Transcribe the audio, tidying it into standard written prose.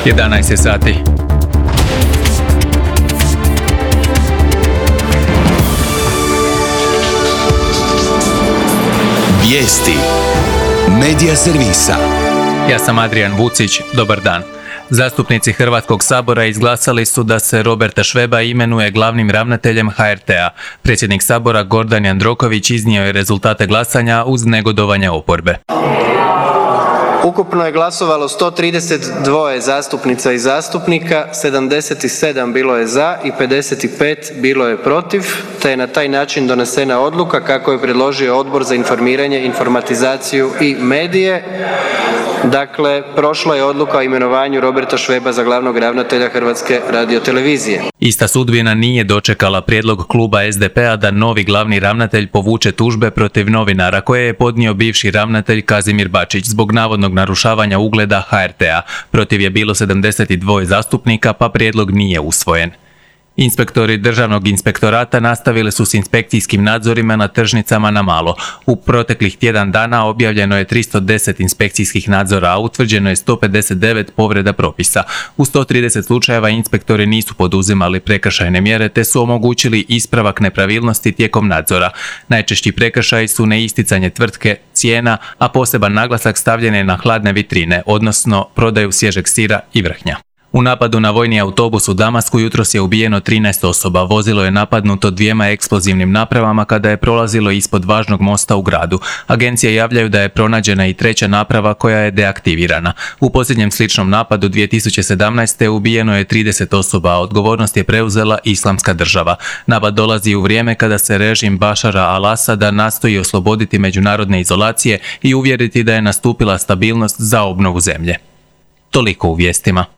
11 sati. Vijesti Medija servisa. Ja sam Adrian Vucić, dobar dan. Zastupnici Hrvatskog sabora izglasali su da se Roberta Šveba imenuje glavnim ravnateljem HRT-a. Predsjednik sabora Gordan Jandroković iznio je rezultate glasanja uz negodovanje oporbe. Ukupno je glasovalo 132 zastupnica i zastupnika, 77 bilo je za i 55 bilo je protiv, te je na taj način donesena odluka kako je predložio Odbor za informiranje, informatizaciju i medije. Dakle, prošla je odluka o imenovanju Roberta Šveba za glavnog ravnatelja Hrvatske radiotelevizije. Ista sudbina nije dočekala prijedlog kluba SDP-a da novi glavni ravnatelj povuče tužbe protiv novinara koje je podnio bivši ravnatelj Kazimir Bačić zbog navodnog narušavanja ugleda HRT-a. Protiv je bilo 72 zastupnika, pa prijedlog nije usvojen. Inspektori Državnog inspektorata nastavili su s inspekcijskim nadzorima na tržnicama na malo. U proteklih tjedan dana objavljeno je 310 inspekcijskih nadzora, a utvrđeno je 159 povreda propisa. U 130 slučajeva inspektori nisu poduzimali prekršajne mjere te su omogućili ispravak nepravilnosti tijekom nadzora. Najčešći prekršaji su neisticanje tvrtke, cijena, a poseban naglasak stavljen je na hladne vitrine, odnosno prodaju svježeg sira i vrhnja. U napadu na vojni autobus u Damasku jutros je ubijeno 13 osoba. Vozilo je napadnuto 2 eksplozivnim napravama kada je prolazilo ispod važnog mosta u gradu. Agencije javljaju da je pronađena i 3. naprava koja je deaktivirana. U posljednjem sličnom napadu 2017. ubijeno je 30 osoba, a odgovornost je preuzela Islamska država. Napad dolazi u vrijeme kada se režim Bašara al-Asada nastoji osloboditi međunarodne izolacije i uvjeriti da je nastupila stabilnost za obnovu zemlje. Toliko u vijestima.